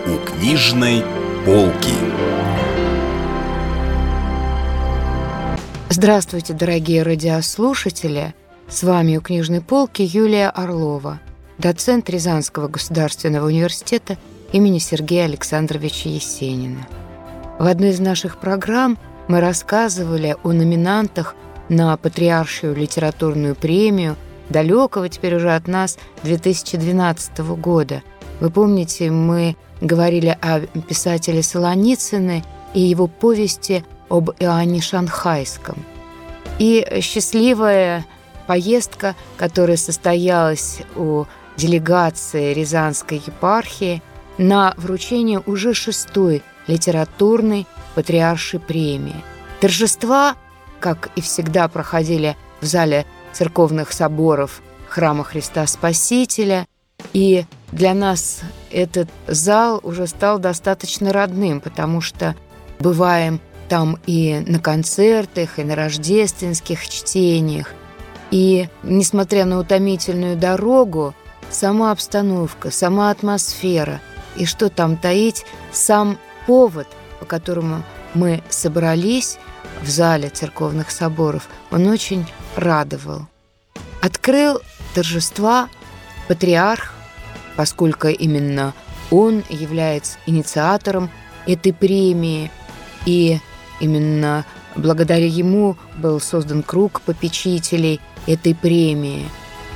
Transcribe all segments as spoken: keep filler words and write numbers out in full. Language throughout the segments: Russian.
У книжной полки. Здравствуйте, дорогие радиослушатели! С вами у книжной полки Юлия Орлова, доцент Рязанского государственного университета имени Сергея Александровича Есенина. В одной из наших программ мы рассказывали о номинантах на Патриаршую литературную премию далекого теперь уже от нас две тысячи двенадцатого года. Вы помните, мы говорили о писателе Солоницыне и его повести об Иоанне Шанхайском. И счастливая поездка, которая состоялась у делегации Рязанской епархии на вручение уже шестой литературной Патриаршей премии. Торжества, как и всегда, проходили в зале церковных соборов Храма Христа Спасителя, и для нас этот зал уже стал достаточно родным, потому что бываем там и на концертах, и на рождественских чтениях. И, несмотря на утомительную дорогу, сама обстановка, сама атмосфера, и что там таить, сам повод, по которому мы собрались в зале церковных соборов, он очень радовал. Открыл торжества патриарх, поскольку именно он является инициатором этой премии, и именно благодаря ему был создан круг попечителей этой премии.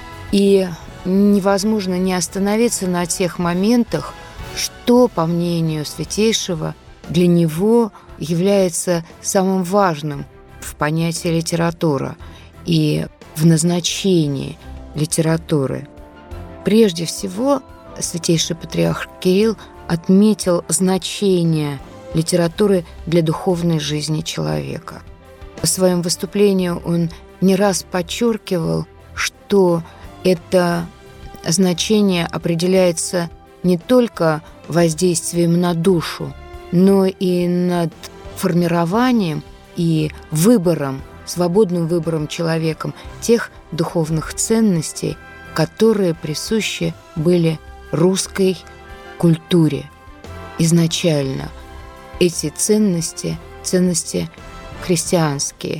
И невозможно не остановиться на тех моментах, что, по мнению Святейшего, для него является самым важным в понятии литература и в назначении литературы. Прежде всего, Святейший Патриарх Кирилл отметил значение литературы для духовной жизни человека. В своем выступлении он не раз подчеркивал, что это значение определяется не только воздействием на душу, но и над формированием и выбором, свободным выбором человеком тех духовных ценностей, которые присущи были русской культуре изначально. Эти ценности, ценности христианские.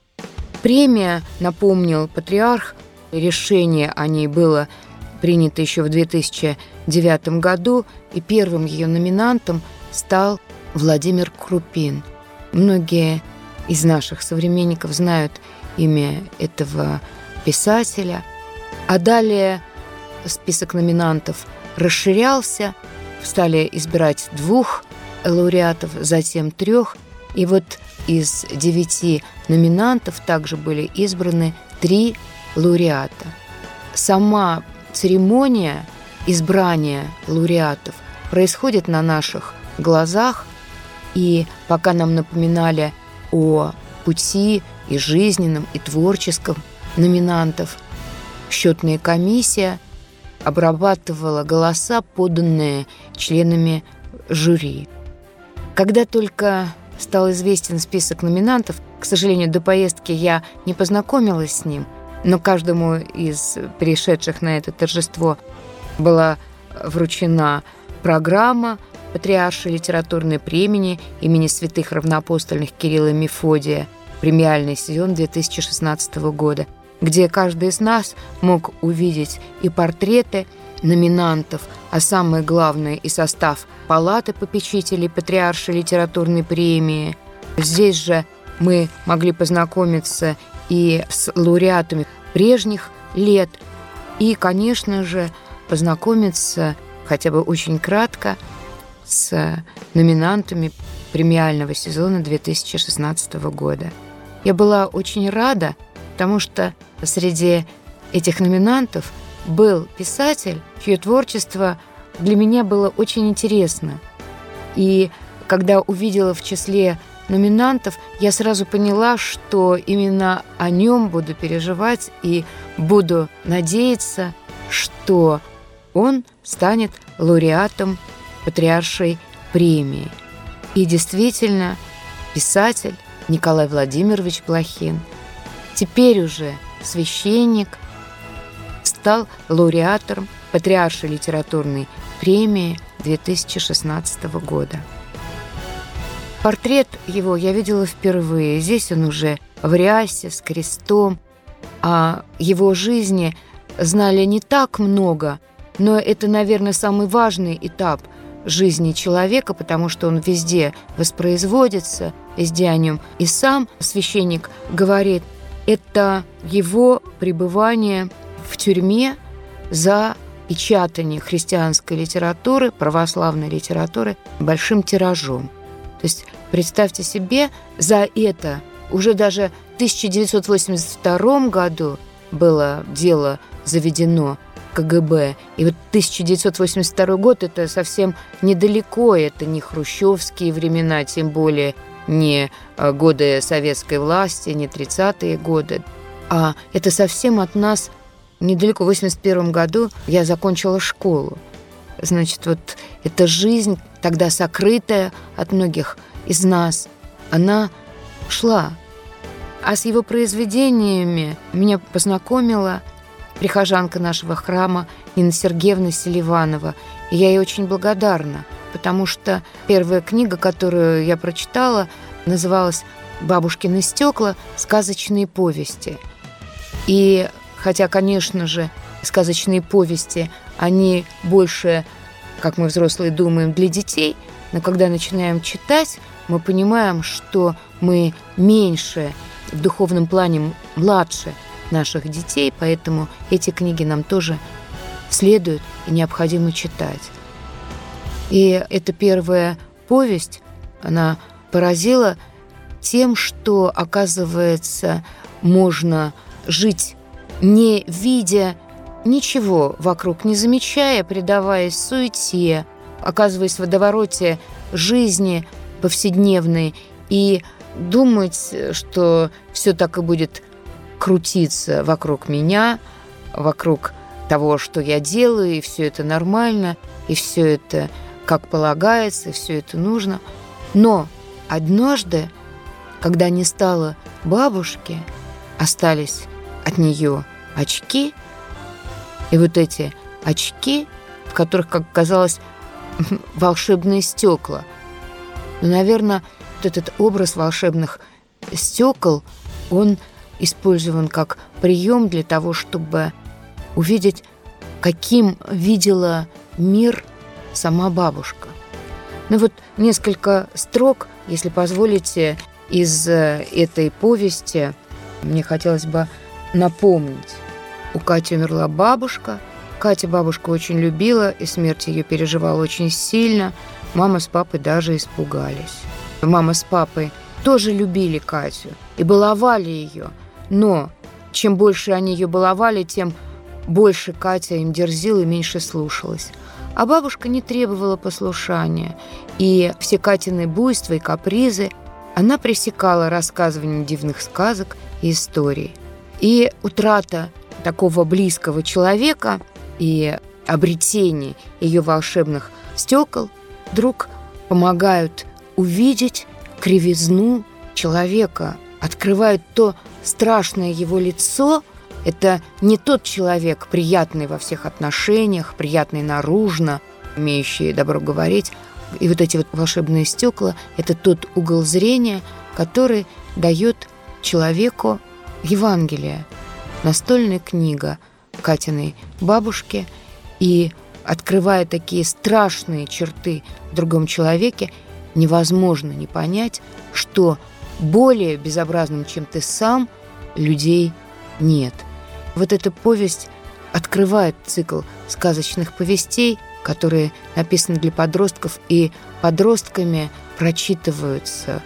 Премия, напомнил патриарх, решение о ней было принято еще в две тысячи девятом году, и первым ее номинантом стал Владимир Крупин. Многие из наших современников знают имя этого писателя. А далее список номинантов расширялся, стали избирать двух лауреатов, затем трех. И вот из девяти номинантов также были избраны три лауреата. Сама церемония избрания лауреатов происходит на наших глазах, и пока нам напоминали о пути и жизненном, и творческом номинантов, счетная комиссия обрабатывала голоса, поданные членами жюри. Когда только стал известен список номинантов, к сожалению, до поездки я не познакомилась с ним, но каждому из пришедших на это торжество была вручена программа Патриаршей литературной премии имени святых равноапостольных Кирилла и Мефодия, премиальный сезон две тысячи шестнадцатого года, где каждый из нас мог увидеть и портреты номинантов, а самое главное и состав палаты попечителей Патриаршей литературной премии. Здесь же мы могли познакомиться и с лауреатами прежних лет, и, конечно же, познакомиться хотя бы очень кратко с номинантами премиального сезона две тысячи шестнадцатого года. Я была очень рада, потому что среди этих номинантов был писатель, чье творчество для меня было очень интересно. И когда увидела в числе номинантов, я сразу поняла, что именно о нем буду переживать и буду надеяться, что он станет лауреатом Патриаршей премии. И действительно, писатель Николай Владимирович Блохин, теперь уже священник, стал лауреатом Патриаршей литературной премии две тысячи шестнадцатого года. Портрет его я видела впервые. Здесь он уже в рясе, с крестом. О его жизни знали не так много, но это, наверное, самый важный этап жизни человека, потому что он везде воспроизводится, везде о нем и сам священник говорит. Это его пребывание в тюрьме за печатание христианской литературы, православной литературы большим тиражом. То есть представьте себе, за это уже даже в тысяча девятьсот восемьдесят втором году было дело заведено ка гэ бэ. И вот тысяча девятьсот восемьдесят второй год – это совсем недалеко, это не хрущевские времена, тем более не годы советской власти, не тридцатые годы, а это совсем от нас недалеко. В восемьдесят первом году я закончила школу. Значит, вот эта жизнь, тогда сокрытая от многих из нас, она шла. А с его произведениями меня познакомила прихожанка нашего храма Нина Сергеевна Селиванова. И я ей очень благодарна, потому что первая книга, которую я прочитала, называлась «Бабушкины стекла. Сказочные повести». И хотя, конечно же, сказочные повести, они больше, как мы взрослые думаем, для детей, но когда начинаем читать, мы понимаем, что мы меньше, в духовном плане младше наших детей, поэтому эти книги нам тоже следует и необходимо читать. И эта первая повесть, она поразила тем, что, оказывается, можно жить, не видя ничего вокруг, не замечая, предаваясь суете, оказываясь в водовороте жизни повседневной и думать, что все так и будет крутиться вокруг меня, вокруг того, что я делаю, и все это нормально, и все это как полагается, и все это нужно. Но однажды, когда не стало бабушки, остались от нее очки, и вот эти очки, в которых, как казалось, волшебные стекла. Но, наверное, вот этот образ волшебных стекол, он использован как прием для того, чтобы увидеть, каким видела мир сама бабушка. Ну вот несколько строк, если позволите, из этой повести мне хотелось бы напомнить. У Кати умерла бабушка. Катя бабушку очень любила, и смерть ее переживала очень сильно. Мама с папой даже испугались. Мама с папой тоже любили Катю и баловали ее. Но чем больше они ее баловали, тем больше Катя им дерзила и меньше слушалась. А бабушка не требовала послушания. И все Катины буйства и капризы она пресекала рассказыванием дивных сказок и историй. И утрата такого близкого человека и обретение ее волшебных стекол вдруг помогают увидеть кривизну человека, открывают то страшное его лицо. Это не тот человек, приятный во всех отношениях, приятный наружно, умеющий добро говорить. И вот эти вот волшебные стекла – это тот угол зрения, который дает человеку Евангелие. Настольная книга Катиной бабушки, и, открывая такие страшные черты в другом человеке, невозможно не понять, что более безобразным, чем ты сам, людей нет. Вот эта повесть открывает цикл сказочных повестей, которые написаны для подростков и подростками прочитываются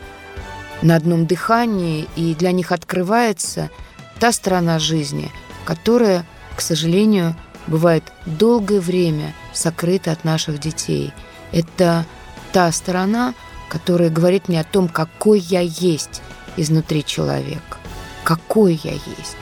на одном дыхании, и для них открывается та сторона жизни, которая, к сожалению, бывает долгое время сокрыта от наших детей. Это та сторона, которая говорит мне о том, какой я есть изнутри человека, какой я есть.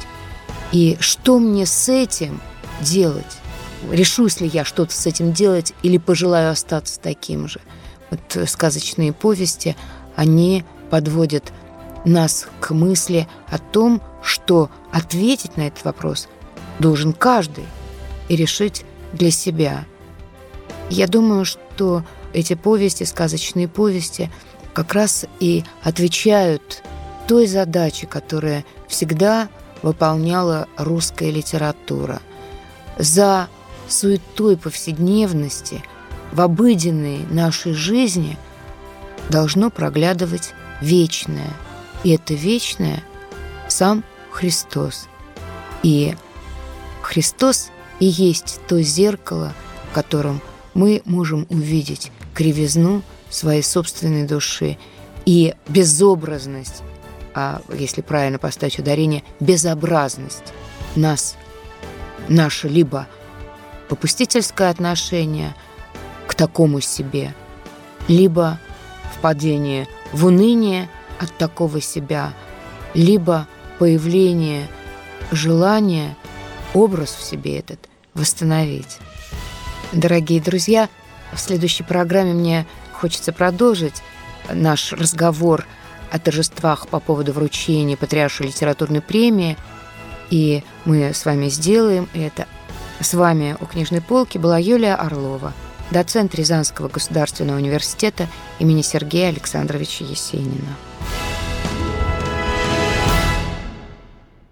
И что мне с этим делать? Решусь ли я что-то с этим делать или пожелаю остаться таким же? Вот сказочные повести, они подводят нас к мысли о том, что ответить на этот вопрос должен каждый. и решить для себя. Я думаю, что эти повести, сказочные повести, как раз и отвечают той задаче, которая всегда выполняла русская литература. За суетой повседневности в обыденной нашей жизни должно проглядывать вечное. И это вечное сам Христос. И Христос и есть то зеркало, в котором мы можем увидеть кривизну своей собственной души и безобразность, а если правильно поставить ударение, безобразность нас, наше либо попустительское отношение к такому себе, либо впадение в уныние от такого себя, либо появление желания образ в себе этот восстановить. Дорогие друзья, в следующей программе мне хочется продолжить наш разговор о торжествах по поводу вручения Патриаршей литературной премии, и мы с вами сделаем это. С вами у книжной полки была Юлия Орлова, доцент Рязанского государственного университета имени Сергея Александровича Есенина.